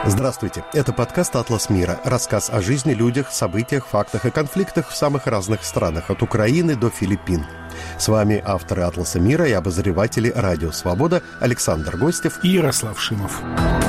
Здравствуйте, это подкаст «Атлас мира». Рассказ о жизни, людях, событиях, фактах и конфликтах в самых разных странах, от Украины до Филиппин. С вами авторы «Атласа мира» и обозреватели «Радио Свобода» Александр Гостев и Ярослав Шимов.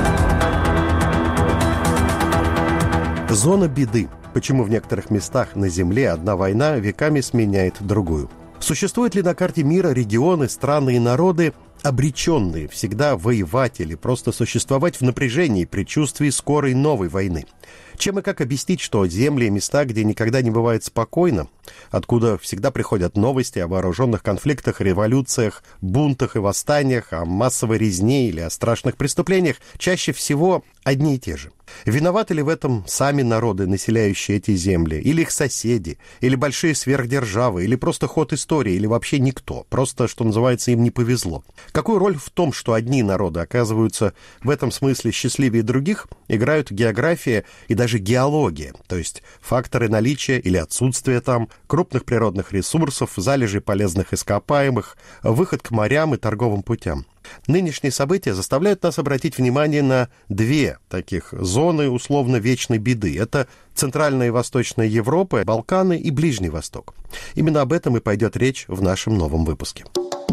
Зона беды. Почему в некоторых местах на Земле одна война веками сменяет другую? Существуют ли на карте мира регионы, страны и народы, обреченные всегда воевать или просто существовать в напряжении, предчувствии скорой новой войны? Чем и как объяснить, что земли и места, где никогда не бывает спокойно, откуда всегда приходят новости о вооруженных конфликтах, революциях, бунтах и восстаниях, о массовой резне или о страшных преступлениях, чаще всего одни и те же? Виноваты ли в этом сами народы, населяющие эти земли, или их соседи, или большие сверхдержавы, или просто ход истории, или вообще никто, просто, что называется, им не повезло? Какую роль в том, что одни народы оказываются в этом смысле счастливее других, играют география и даже геология, то есть факторы наличия или отсутствия там крупных природных ресурсов, залежей полезных ископаемых, выход к морям и торговым путям? Нынешние события заставляют нас обратить внимание на две таких зоны условно вечной беды. Это Центральная и Восточная Европа, Балканы и Ближний Восток. Именно об этом и пойдет речь в нашем новом выпуске.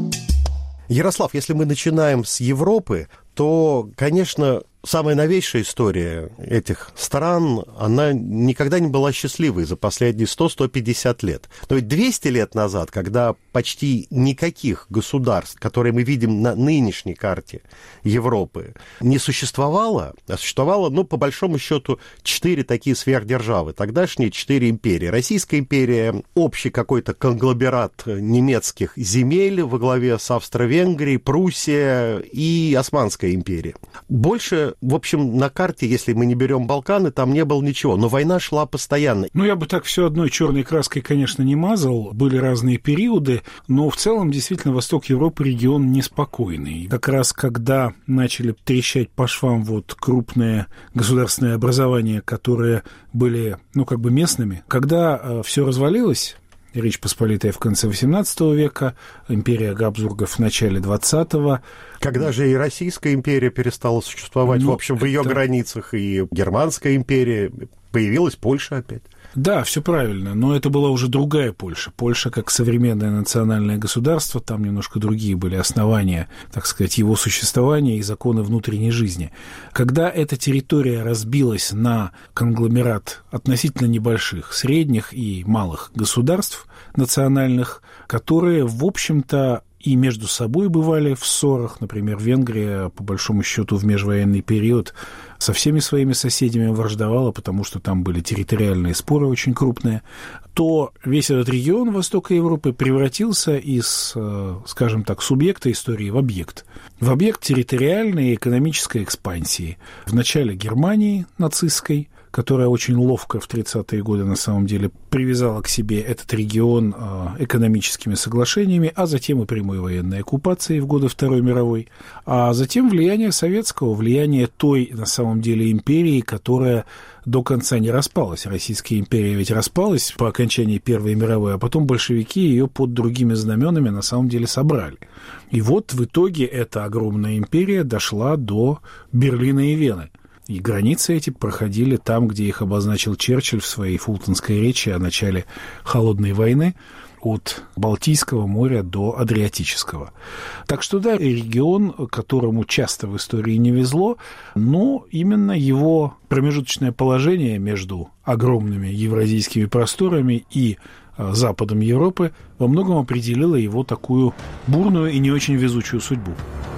Ярослав, если мы начинаем с Европы, то, конечно, самая новейшая история этих стран, она никогда не была счастливой за последние 100-150 лет. Но ведь 200 лет назад, когда почти никаких государств, которые мы видим на нынешней карте Европы, не существовало, а существовало, по большому счету, 4 такие сверхдержавы, тогдашние 4 империи. Российская империя, общий какой-то конгломерат немецких земель во главе с Австро-Венгрией, Пруссия и Османская империя. Больше, в общем, на карте, если мы не берем Балканы, там не было ничего, но война шла постоянно. Я бы так все одной черной краской, конечно, не мазал, были разные периоды, но в целом, действительно, восток Европы регион неспокойный. Как раз когда начали трещать по швам крупные государственные образования, которые были, местными, когда все развалилось, Речь Посполитая в конце XVIII века, империя Габсбургов в начале XX. Когда же и Российская империя перестала существовать, в общем, в ее границах, и Германская империя, появилась Польша опять. Да, все правильно, но это была уже другая Польша. Польша как современное национальное государство, там немножко другие были основания, так сказать, его существования и законы внутренней жизни. Когда эта территория разбилась на конгломерат относительно небольших, средних и малых государств национальных, которые, в общем-то, и между собой бывали в ссорах. Например, Венгрия, по большому счету, в межвоенный период со всеми своими соседями враждовала, потому что там были территориальные споры очень крупные, то весь этот регион Востока Европы превратился из, скажем так, субъекта истории в объект. В объект территориальной и экономической экспансии. В начале Германии нацистской, которая очень ловко в 30-е годы, на самом деле, привязала к себе этот регион экономическими соглашениями, а затем и прямой военной оккупацией в годы Второй мировой, а затем влияние советского, влияние той, на самом деле, империи, которая до конца не распалась. Российская империя ведь распалась по окончании Первой мировой, а потом большевики ее под другими знаменами на самом деле собрали. И вот в итоге эта огромная империя дошла до Берлина и Вены. И границы эти проходили там, где их обозначил Черчилль в своей фултонской речи о начале Холодной войны, от Балтийского моря до Адриатического. Так что да, регион, которому часто в истории не везло, но именно его промежуточное положение между огромными евразийскими просторами и западом Европы во многом определило его такую бурную и не очень везучую судьбу.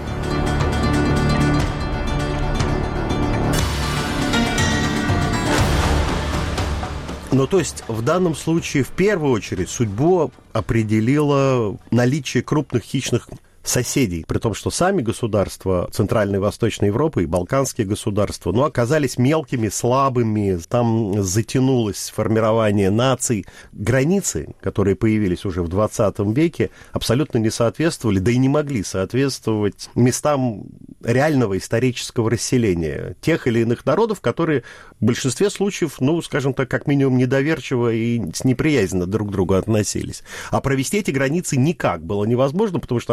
То есть в данном случае в первую очередь судьбу определило наличие крупных хищных соседей, при том, что сами государства Центральной и Восточной Европы и балканские государства, оказались мелкими, слабыми, там затянулось формирование наций. Границы, которые появились уже в 20 веке, абсолютно не соответствовали, да и не могли соответствовать местам реального исторического расселения тех или иных народов, которые в большинстве случаев, скажем так, как минимум недоверчиво и неприязненно друг к другу относились. А провести эти границы никак было невозможно, потому что одна деревня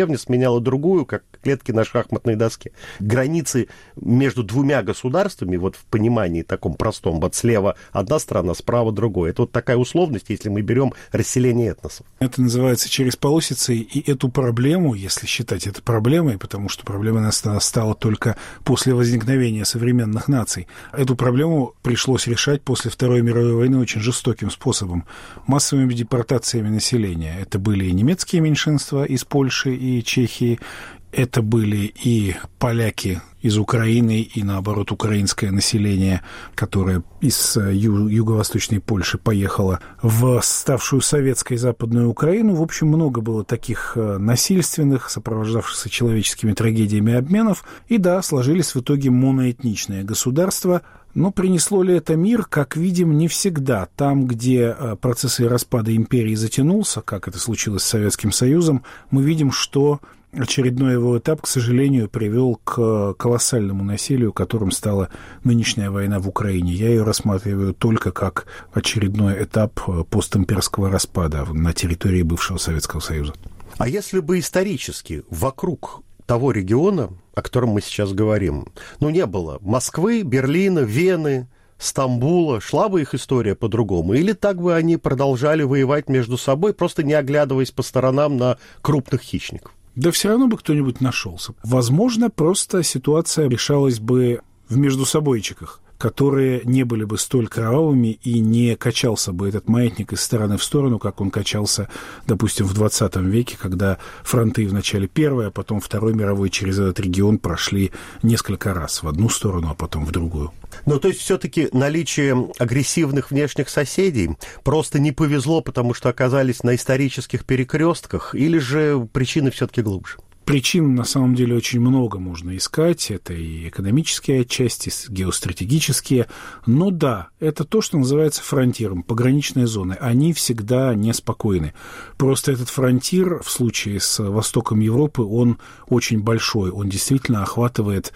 деревня сменяла другую, как клетки на шахматной доске. Границы между двумя государствами, вот в понимании таком простом, вот слева одна страна, справа другая. Это вот такая условность, если мы берем расселение этносов. Это называется через полосицы, и эту проблему, если считать это проблемой, потому что проблема настала только после возникновения современных наций, эту проблему пришлось решать после Второй мировой войны очень жестоким способом, массовыми депортациями населения. Это были и немецкие меньшинства из Польши и Чехии, это были и поляки из Украины, и, наоборот, украинское население, которое из юго-восточной Польши поехало в ставшую советской Западную Украину. В общем, много было таких насильственных, сопровождавшихся человеческими трагедиями обменов. И да, сложились в итоге моноэтничные государства. Но принесло ли это мир, как видим, не всегда. Там, где процесс распада империи затянулся, как это случилось с Советским Союзом, мы видим, что очередной его этап, к сожалению, привел к колоссальному насилию, которым стала нынешняя война в Украине. Я ее рассматриваю только как очередной этап постимперского распада на территории бывшего Советского Союза. А если бы исторически вокруг того региона, о котором мы сейчас говорим, не было Москвы, Берлина, Вены, Стамбула, шла бы их история по-другому? Или так бы они продолжали воевать между собой, просто не оглядываясь по сторонам на крупных хищников? Да все равно бы кто-нибудь нашелся. Возможно, просто ситуация решалась бы в междусобойчиках, которые не были бы столь кровавыми, и не качался бы этот маятник из стороны в сторону, как он качался, допустим, в 20 веке, когда фронты в начале Первой, а потом Второй мировой через этот регион прошли несколько раз в одну сторону, а потом в другую. То есть все-таки наличие агрессивных внешних соседей просто не повезло, потому что оказались на исторических перекрестках, или же причины все-таки глубже? Причин, на самом деле, очень много можно искать. Это и экономические отчасти, геостратегические. Но да, это то, что называется фронтиром, пограничные зоны. Они всегда неспокойны. Просто этот фронтир в случае с востоком Европы, он очень большой. Он действительно охватывает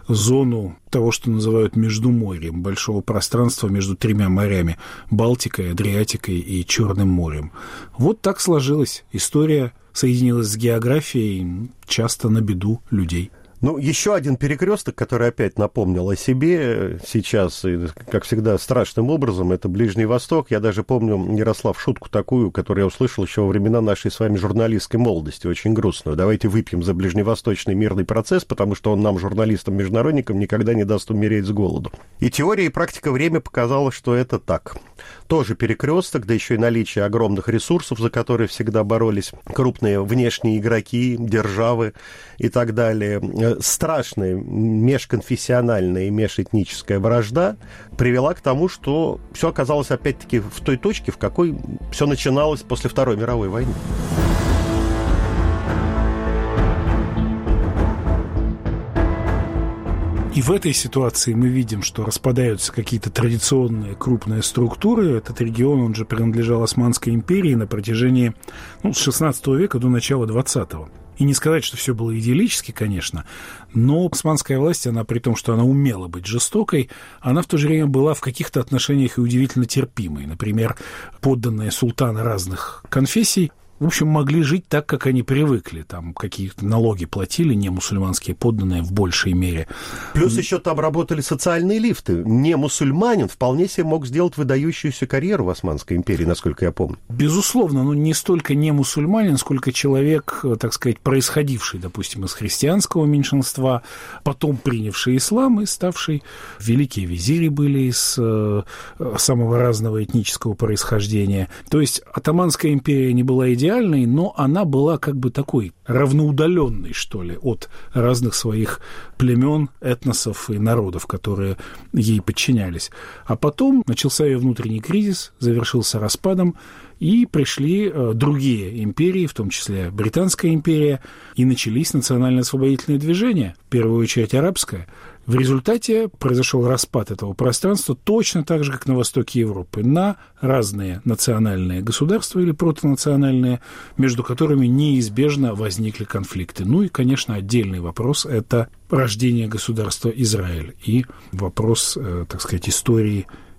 зону того, что называют Междуморьем, большого пространства между тремя морями – Балтикой, Адриатикой и Черным морем. Вот так сложилась история. Соединилась с географией, часто на беду людей. Еще один перекресток, который опять напомнил о себе сейчас, и, как всегда, страшным образом, это Ближний Восток. Я даже помню, Ярослав, шутку такую, которую я услышал еще во времена нашей с вами журналистской молодости, очень грустную. Давайте выпьем за ближневосточный мирный процесс, потому что он нам, журналистам-международникам, никогда не даст умереть с голоду. И теория, и практика время показала, что это так. Тоже перекресток, да еще и наличие огромных ресурсов, за которые всегда боролись крупные внешние игроки, державы и так далее. Страшная межконфессиональная и межэтническая вражда привела к тому, что все оказалось опять-таки в той точке, в какой все начиналось после Второй мировой войны. И в этой ситуации мы видим, что распадаются какие-то традиционные крупные структуры. Этот регион, он же принадлежал Османской империи на протяжении с XVI века до начала XX. И не сказать, что все было идиллически, конечно, но османская власть, она при том, что она умела быть жестокой, она в то же время была в каких-то отношениях и удивительно терпимой. Например, подданные султана разных конфессий, в общем, могли жить так, как они привыкли. Там какие-то налоги платили, не мусульманские подданные в большей мере. Плюс еще там работали социальные лифты. Не мусульманин вполне себе мог сделать выдающуюся карьеру в Османской империи, насколько я помню. Безусловно, но не столько не мусульманин, сколько человек, так сказать, происходивший, допустим, из христианского меньшинства, потом принявший ислам и ставший. Великие визири были из самого разного этнического происхождения. То есть Оттоманская империя не была идеальной, но она была как бы такой равноудаленной, что ли, от разных своих племен, этносов и народов, которые ей подчинялись. А потом начался ее внутренний кризис, завершился распадом, и пришли другие империи, в том числе Британская империя, и начались национально-освободительные движения, в первую очередь арабское. В результате произошел распад этого пространства точно так же, как на востоке Европы, на разные национальные государства или протонациональные, между которыми неизбежно возникли конфликты. И, конечно, отдельный вопрос – это рождение государства Израиль и вопрос, так сказать, истории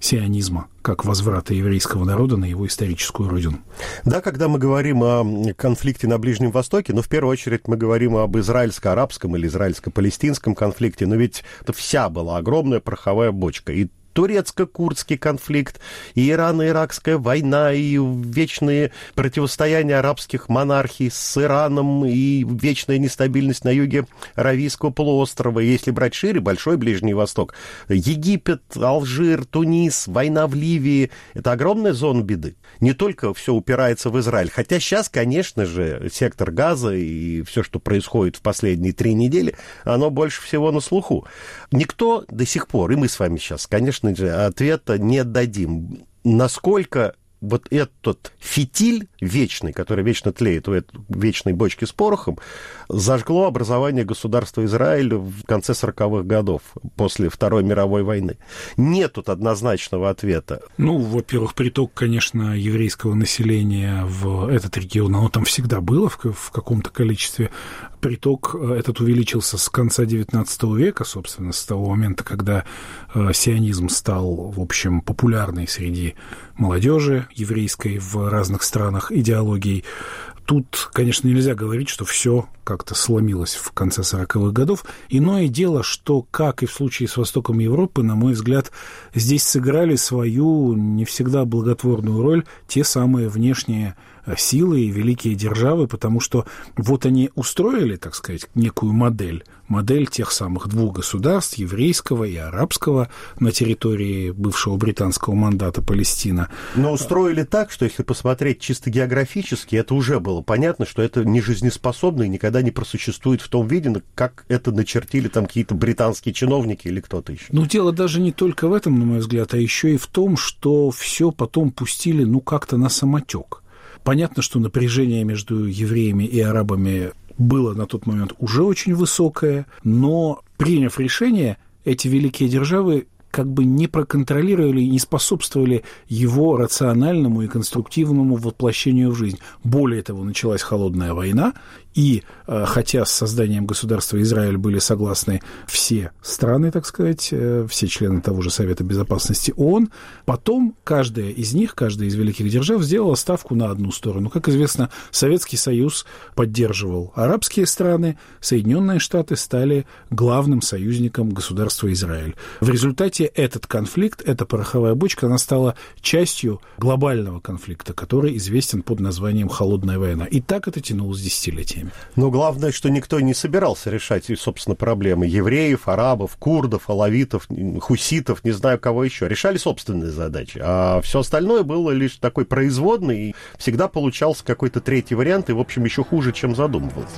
сионизма, как возврата еврейского народа на его историческую родину. Да, когда мы говорим о конфликте на Ближнем Востоке, в первую очередь мы говорим об израильско-арабском или израильско-палестинском конфликте, но ведь это вся была огромная пороховая бочка. И турецко-курдский конфликт, и Ирано-Иракская война, и вечные противостояния арабских монархий с Ираном, и вечная нестабильность на юге Аравийского полуострова. Если брать шире, Большой Ближний Восток, Египет, Алжир, Тунис, война в Ливии — это огромная зона беды. Не только все упирается в Израиль, хотя сейчас, конечно же, сектор Газа и все, что происходит в последние 3 недели, оно больше всего на слуху. Никто до сих пор, и мы с вами сейчас, конечно же, ответа не дадим, насколько вот этот фитиль вечный, который вечно тлеет у этой вечной бочки с порохом, зажгло образование государства Израиль в конце 40-х годов, после Второй мировой войны. Нет тут однозначного ответа. Во-первых, приток, конечно, еврейского населения в этот регион, оно там всегда было в каком-то количестве. Приток этот увеличился с конца XIX века, собственно, с того момента, когда сионизм стал, в общем, популярный среди молодежи еврейской в разных странах идеологией. Тут, конечно, нельзя говорить, что все как-то сломилось в конце 40-х годов. Иное дело, что, как и в случае с Востоком Европы, на мой взгляд, здесь сыграли свою не всегда благотворную роль те самые внешние силы и великие державы, потому что вот они устроили, так сказать, некую модель тех самых 2 государств, еврейского и арабского, на территории бывшего британского мандата Палестина. Но устроили так, что если посмотреть чисто географически, это уже было понятно, что это не жизнеспособно и никогда не просуществует в том виде, как это начертили там какие-то британские чиновники или кто-то еще. Дело даже не только в этом, на мой взгляд, а еще и в том, что все потом пустили, как-то на самотек. Понятно, что напряжение между евреями и арабами было на тот момент уже очень высокое, но, приняв решение, эти великие державы как бы не проконтролировали и не способствовали его рациональному и конструктивному воплощению в жизнь. Более того, началась холодная война, и хотя с созданием государства Израиль были согласны все страны, так сказать, все члены того же Совета Безопасности ООН, потом каждая из великих держав сделала ставку на одну сторону. Как известно, Советский Союз поддерживал арабские страны, Соединенные Штаты стали главным союзником государства Израиль. В результате этот конфликт, эта пороховая бочка, она стала частью глобального конфликта, который известен под названием «Холодная война». И так это тянулось десятилетиями. Но главное, что никто не собирался решать, собственно, проблемы евреев, арабов, курдов, алавитов, хуситов, не знаю кого еще. Решали собственные задачи. А все остальное было лишь такой производный, и всегда получался какой-то третий вариант, и, в общем, еще хуже, чем задумывался.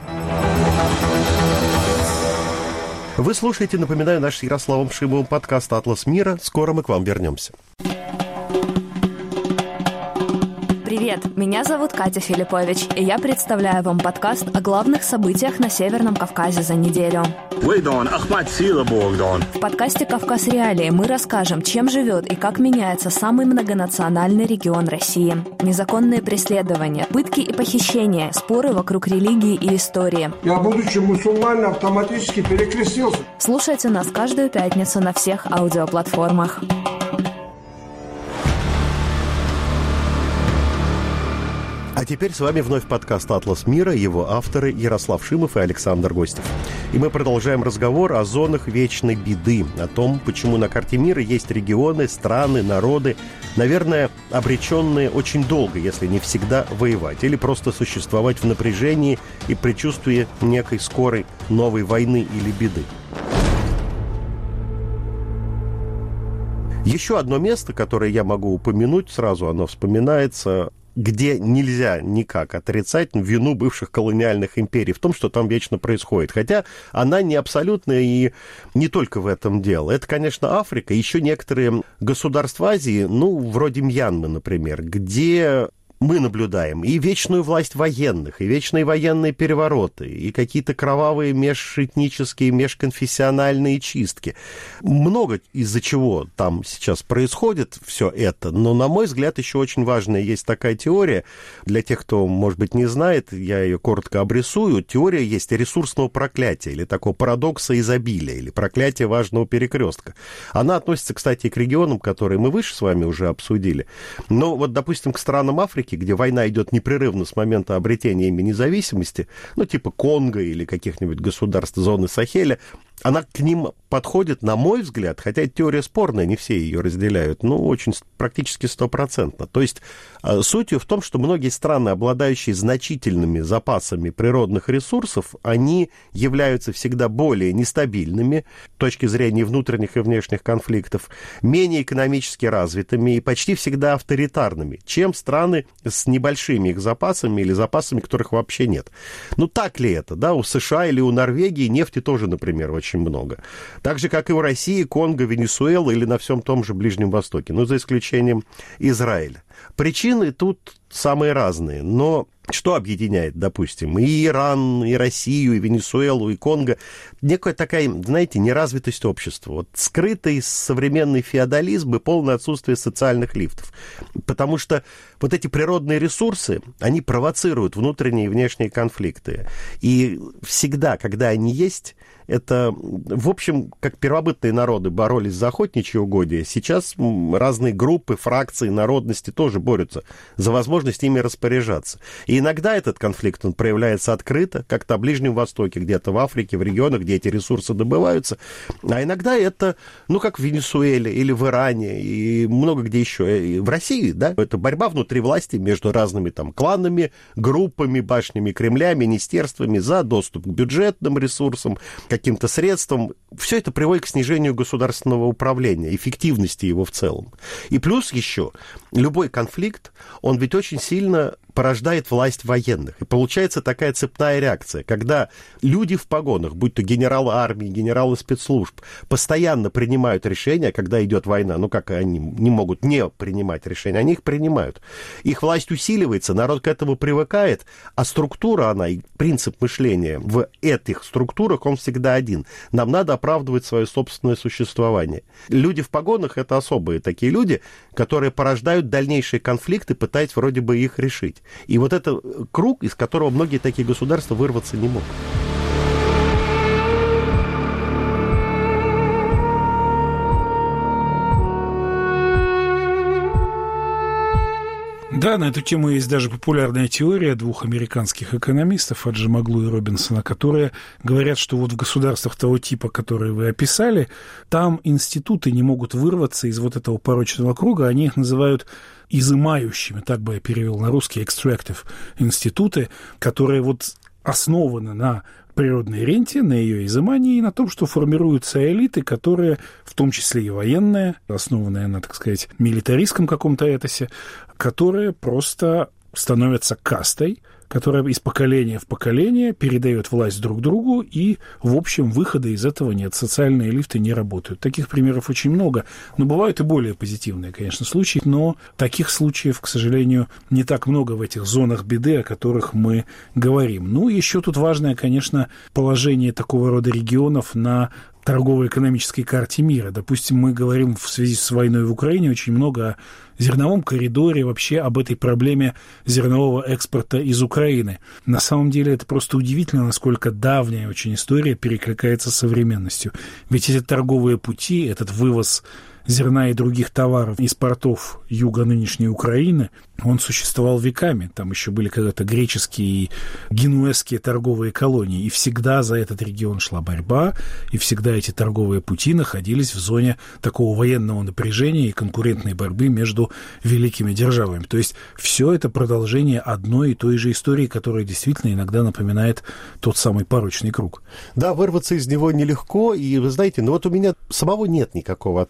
Вы слушаете, напоминаю, наш с Ярославом Шимовым подкаст «Атлас мира». Скоро мы к вам вернемся. Привет, меня зовут Катя Филиппович, и я представляю вам подкаст о главных событиях на Северном Кавказе за неделю. В подкасте «Кавказ Реалии» мы расскажем, чем живет и как меняется самый многонациональный регион России. Незаконные преследования, пытки и похищения, споры вокруг религии и истории. Я, будучи мусульманином, автоматически перекрестился. Слушайте нас каждую пятницу на всех аудиоплатформах. А теперь с вами вновь подкаст «Атлас мира», его авторы Ярослав Шимов и Александр Гостев. И мы продолжаем разговор о зонах вечной беды, о том, почему на карте мира есть регионы, страны, народы, наверное, обреченные очень долго, если не всегда, воевать, или просто существовать в напряжении и предчувствии некой скорой новой войны или беды. Еще одно место, которое я могу упомянуть, сразу оно вспоминается, где нельзя никак отрицать вину бывших колониальных империй в том, что там вечно происходит. Хотя она не абсолютная и не только в этом дело. Это, конечно, Африка, еще некоторые государства Азии, вроде Мьянмы, например, где мы наблюдаем и вечную власть военных, и вечные военные перевороты, и какие-то кровавые межэтнические, межконфессиональные чистки. Много из-за чего там сейчас происходит все это, но, на мой взгляд, еще очень важная есть такая теория. Для тех, кто, может быть, не знает, я ее коротко обрисую. Теория есть ресурсного проклятия, или такого парадокса изобилия, или проклятия важного перекрестка. Она относится, кстати, и к регионам, которые мы выше с вами уже обсудили. Но вот, допустим, к странам Африки, где война идет непрерывно с момента обретения ими независимости, ну, типа Конго или каких-нибудь государств зоны Сахеля, она к ним подходит, на мой взгляд, хотя эта теория спорная, не все ее разделяют, но очень практически 100%. То есть сутью в том, что многие страны, обладающие значительными запасами природных ресурсов, они являются всегда более нестабильными с точки зрения внутренних и внешних конфликтов, менее экономически развитыми и почти всегда авторитарными, чем страны с небольшими их запасами или запасами, которых вообще нет. Ну, так ли это, да? У США или у Норвегии нефти тоже, например, очень много. Так же, как и у России, Конго, Венесуэлы или на всем том же Ближнем Востоке, ну, за исключением Израиля. Причины тут самые разные, но что объединяет, допустим, и Иран, и Россию, и Венесуэлу, и Конго? Некая такая, знаете, неразвитость общества, вот скрытый современный феодализм и полное отсутствие социальных лифтов. Потому что вот эти природные ресурсы, они провоцируют внутренние и внешние конфликты. И всегда, когда они есть, это, в общем, как первобытные народы боролись за охотничьи угодья, сейчас разные группы, фракции, народности тоже борются за возможность ими распоряжаться. И иногда этот конфликт, он проявляется открыто, как на Ближнем Востоке, где-то в Африке, в регионах, где эти ресурсы добываются. А иногда это, ну, как в Венесуэле или в Иране, и много где еще. И в России, да, это борьба внутри власти между разными там кланами, группами, башнями Кремля, министерствами за доступ к бюджетным ресурсам, каким-то средствам. Все это приводит к снижению государственного управления, эффективности его в целом. И плюс еще, любой конфликт, он ведь очень сильно порождает власть военных. И получается такая цепная реакция, когда люди в погонах, будь то генералы армии, генералы спецслужб, постоянно принимают решения, когда идет война. Ну, как они не могут не принимать решения? Они их принимают. Их власть усиливается, народ к этому привыкает, а структура, она и принцип мышления в этих структурах, он всегда один. Нам надо оправдывать свое собственное существование. Люди в погонах — это особые такие люди, которые порождают дальнейшие конфликты, пытаясь вроде бы их решить. И вот это круг, из которого многие такие государства вырваться не могут. Да, на эту тему есть даже популярная теория двух американских экономистов, Аджемоглу и Робинсона, которые говорят, что вот в государствах того типа, которые вы описали, там институты не могут вырваться из вот этого порочного круга, они их называют изымающими, так бы я перевел на русский, extractive институты, которые вот основаны на природной ренте, на ее изымании и на том, что формируются элиты, которые, в том числе и военные, основанные на, так сказать, милитаристском каком-то этосе, которые просто становятся кастой, которая из поколения в поколение передает власть друг другу, и, в общем, выхода из этого нет. Социальные лифты не работают. Таких примеров очень много, но бывают и более позитивные, конечно, случаи, но таких случаев, к сожалению, не так много в этих зонах беды, о которых мы говорим. Ну, еще тут важное, конечно, положение такого рода регионов на торгово-экономической карте мира. Допустим, мы говорим в связи с войной в Украине очень много о зерновом коридоре, вообще об этой проблеме зернового экспорта из Украины. На самом деле это просто удивительно, насколько давняя очень история перекликается с современностью. Ведь эти торговые пути, этот вывоз зерна и других товаров из портов юга нынешней Украины, он существовал веками. Там еще были когда-то греческие и генуэзские торговые колонии. И всегда за этот регион шла борьба, и всегда эти торговые пути находились в зоне такого военного напряжения и конкурентной борьбы между великими державами. То есть все это продолжение одной и той же истории, которая действительно иногда напоминает тот самый порочный круг. Да, вырваться из него нелегко, и вы знаете, ну вот у меня самого нет никакого ответа. Но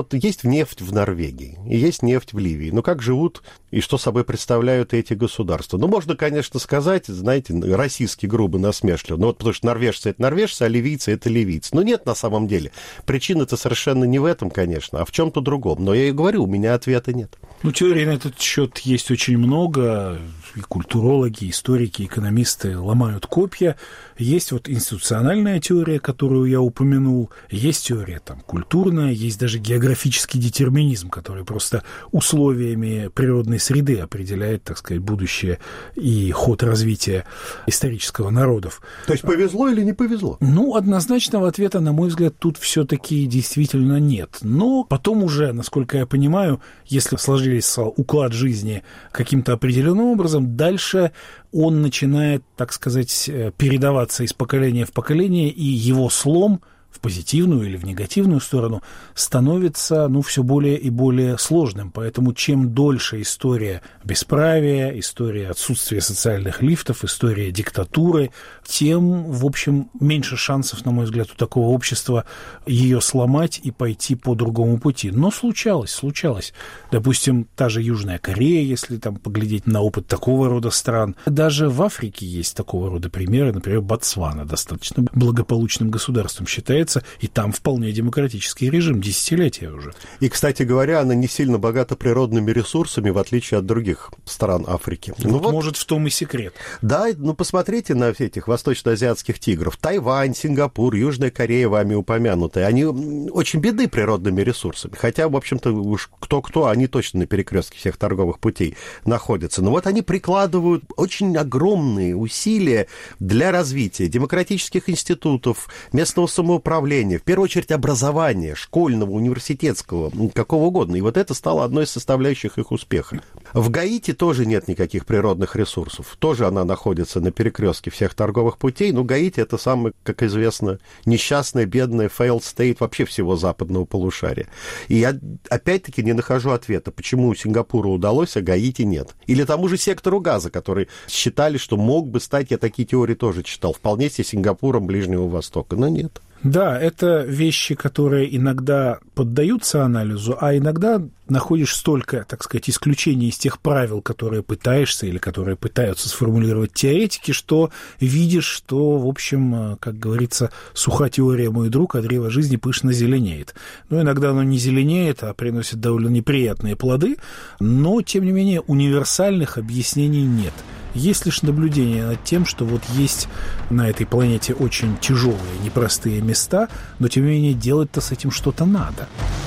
вот есть нефть в Норвегии, и есть нефть в Ливии. Ну, как живут и что собой представляют эти государства? Ну, можно, конечно, сказать, знаете, российски грубо, насмешливо, ну, вот потому что норвежцы — это норвежцы, а ливийцы — это ливийцы. Но нет, на самом деле. Причина-то совершенно не в этом, конечно, а в чем-то другом. Но я и говорю, у меня ответа нет. Ну, теорий на этот счет есть очень много. И культурологи, историки, экономисты ломают копья. Есть вот институциональная теория, которую я упомянул. Есть теория там культурная, есть даже географический детерминизм, который просто условиями природной среды определяет, так сказать, будущее и ход развития исторического народов. То есть повезло или не повезло? Ну, однозначного ответа, на мой взгляд, тут все-таки действительно нет. Но потом уже, насколько я понимаю, если сложились уклад жизни каким-то определенным образом, дальше он начинает, так сказать, передаваться из поколения в поколение, и его слом в позитивную или в негативную сторону становится, ну, все более и более сложным. Поэтому чем дольше история бесправия, история отсутствия социальных лифтов, история диктатуры, тем, в общем, меньше шансов, на мой взгляд, у такого общества ее сломать и пойти по другому пути. Но случалось. Допустим, та же Южная Корея, если там поглядеть на опыт такого рода стран. Даже в Африке есть такого рода примеры. Например, Ботсвана достаточно благополучным государством считается, и там вполне демократический режим, десятилетия уже. И, кстати говоря, она не сильно богата природными ресурсами, в отличие от других стран Африки. Вот, может, в том и секрет. Да, ну посмотрите на этих восточноазиатских тигров. Тайвань, Сингапур, Южная Корея, вами упомянутые. Они очень бедны природными ресурсами. Хотя, в общем-то, уж кто-кто, они точно на перекрестке всех торговых путей находятся. Но вот они прикладывают очень огромные усилия для развития демократических институтов, местного самоуправления, в первую очередь образования, школьного, университетского, какого угодно. И вот это стало одной из составляющих их успеха. В Гаити тоже нет никаких природных ресурсов. Тоже она находится на перекрестке всех торговых путей. Но Гаити — это самый, как известно, несчастный, бедный failed state вообще всего западного полушария. И я опять-таки не нахожу ответа, почему Сингапуру удалось, а Гаити нет. Или тому же сектору Газа, который считали, что мог бы стать, я такие теории тоже читал, вполне себе Сингапуром Ближнего Востока. Но нет. Да, это вещи, которые иногда поддаются анализу, а иногда находишь столько, так сказать, исключений из тех правил, которые пытаешься или которые пытаются сформулировать теоретики, что видишь, что, в общем, как говорится, суха теория, мой друг, а древо жизни пышно зеленеет. Но иногда оно не зеленеет, а приносит довольно неприятные плоды, но, тем не менее, универсальных объяснений нет. Есть лишь наблюдение над тем, что вот есть на этой планете очень тяжелые, непростые места, но, тем не менее, делать-то с этим что-то надо.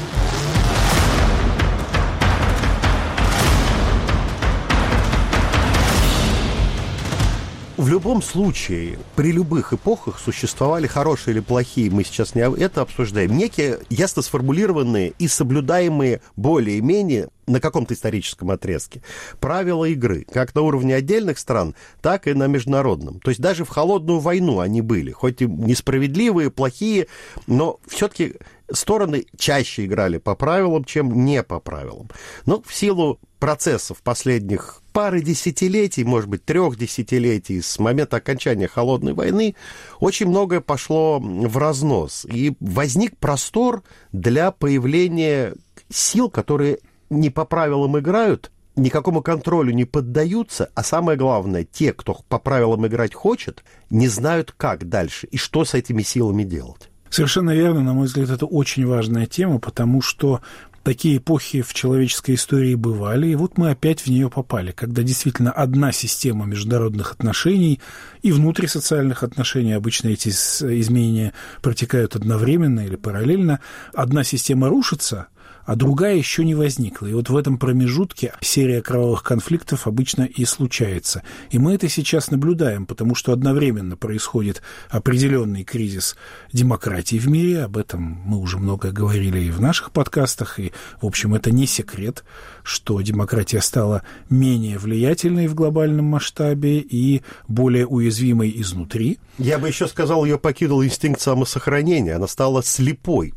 В любом случае, при любых эпохах существовали хорошие или плохие, мы сейчас не это обсуждаем, некие ясно сформулированные и соблюдаемые более-менее на каком-то историческом отрезке правила игры, как на уровне отдельных стран, так и на международном. То есть даже в холодную войну они были, хоть и несправедливые, плохие, но все-таки стороны чаще играли по правилам, чем не по правилам. Но в силу процессов последних пары десятилетий, может быть, 3 десятилетий с момента окончания холодной войны, очень многое пошло в разнос. И возник простор для появления сил, которые не по правилам играют, никакому контролю не поддаются, а самое главное, те, кто по правилам играть хочет, не знают, как дальше и что с этими силами делать. Совершенно верно, на мой взгляд, это очень важная тема, потому что такие эпохи в человеческой истории бывали, и вот мы опять в нее попали, когда действительно одна система международных отношений и внутрисоциальных отношений, обычно эти изменения протекают одновременно или параллельно, одна система рушится, а другая еще не возникла. И вот в этом промежутке серия кровавых конфликтов обычно и случается. И мы это сейчас наблюдаем, потому что одновременно происходит определенный кризис демократии в мире. Об этом мы уже много говорили и в наших подкастах. И, в общем, это не секрет, что демократия стала менее влиятельной в глобальном масштабе и более уязвимой изнутри. Я бы еще сказал, ее покинул инстинкт самосохранения. Она стала слепой.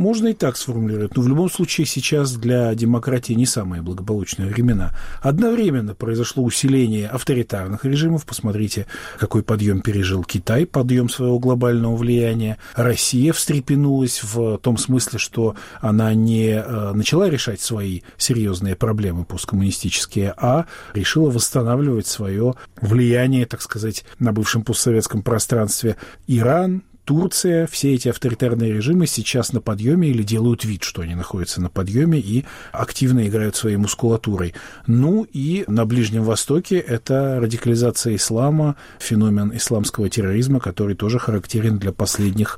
Можно и так сформулировать. Но в любом случае сейчас для демократии не самые благополучные времена. Одновременно произошло усиление авторитарных режимов. Посмотрите, какой подъем пережил Китай, подъем своего глобального влияния. Россия встрепенулась в том смысле, что она не начала решать свои серьезные проблемы посткоммунистические, а решила восстанавливать свое влияние, так сказать, на бывшем постсоветском пространстве. Иран, Турция, все эти авторитарные режимы сейчас на подъеме или делают вид, что они находятся на подъеме и активно играют своей мускулатурой. Ну и на Ближнем Востоке это радикализация ислама, феномен исламского терроризма, который тоже характерен для последних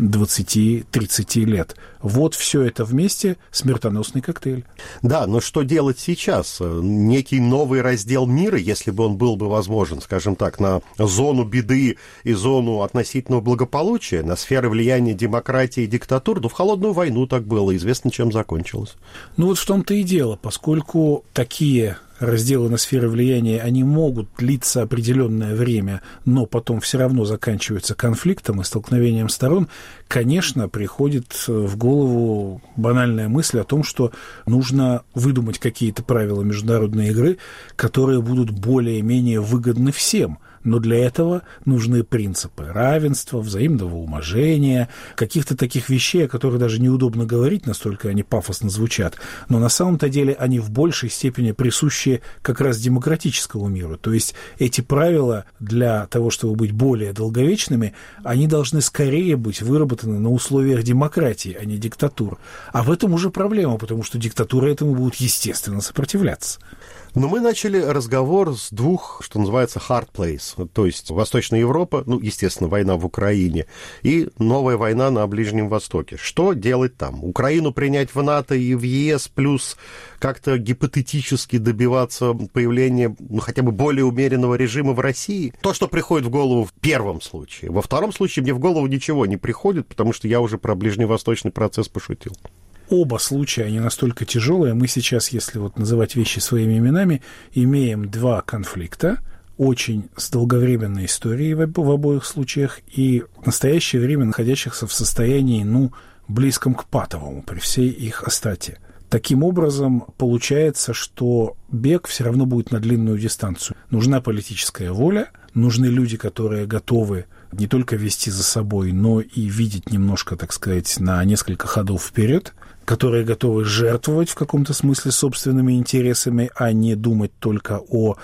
20-30 лет. Вот все это вместе смертоносный коктейль. Да, но что делать сейчас? Некий новый раздел мира, если бы он был бы возможен, скажем так, на зону беды и зону относительного благополучия, на сферы влияния демократии и диктатур, в холодную войну так было, известно, чем закончилось. Ну вот в том-то и дело, поскольку такие разделы на сферы влияния, они могут длиться определенное время, но потом все равно заканчиваются конфликтом и столкновением сторон, конечно, приходит в голову банальная мысль о том, что нужно выдумать какие-то правила международной игры, которые будут более-менее выгодны всем. Но для этого нужны принципы равенства, взаимного уважения, каких-то таких вещей, о которых даже неудобно говорить, настолько они пафосно звучат. Но на самом-то деле они в большей степени присущи как раз демократическому миру. То есть эти правила для того, чтобы быть более долговечными, они должны скорее быть выработаны на условиях демократии, а не диктатур. А в этом уже проблема, потому что диктатуры этому будут естественно сопротивляться. Но мы начали разговор с двух, что называется, hard place, то есть Восточная Европа, естественно, война в Украине, и новая война на Ближнем Востоке. Что делать там? Украину принять в НАТО и в ЕС, плюс как-то гипотетически добиваться появления хотя бы более умеренного режима в России? То, что приходит в голову в первом случае. Во втором случае мне в голову ничего не приходит, потому что я уже про ближневосточный процесс пошутил. Оба случая, они настолько тяжелые. Мы сейчас, если называть вещи своими именами, имеем два конфликта, очень с долговременной историей в обоих случаях и в настоящее время находящихся в состоянии, близком к патовому при всей их остроте. Таким образом, получается, что бег все равно будет на длинную дистанцию. Нужна политическая воля, нужны люди, которые готовы не только вести за собой, но и видеть немножко, так сказать, на несколько ходов вперед, которые готовы жертвовать в каком-то смысле собственными интересами, а не думать только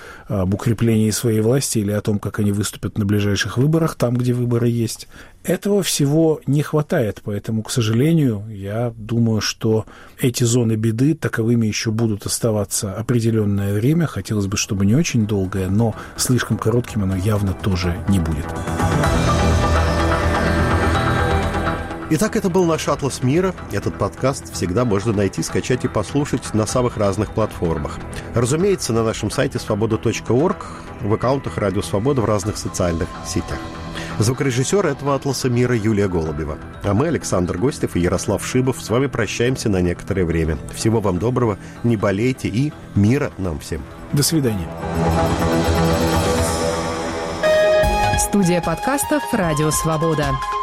об укреплении своей власти или о том, как они выступят на ближайших выборах, там, где выборы есть. Этого всего не хватает, поэтому, к сожалению, я думаю, что эти зоны беды таковыми еще будут оставаться определенное время. Хотелось бы, чтобы не очень долгое, но слишком коротким оно явно тоже не будет. Итак, это был наш «Атлас мира». Этот подкаст всегда можно найти, скачать и послушать на самых разных платформах. Разумеется, на нашем сайте svoboda.org, в аккаунтах «Радио Свобода» в разных социальных сетях. Звукорежиссер этого «Атласа мира» Юлия Голубева. А мы, Александр Гостев и Ярослав Шибов, с вами прощаемся на некоторое время. Всего вам доброго, не болейте и мира нам всем. До свидания. Студия подкастов «Радио Свобода».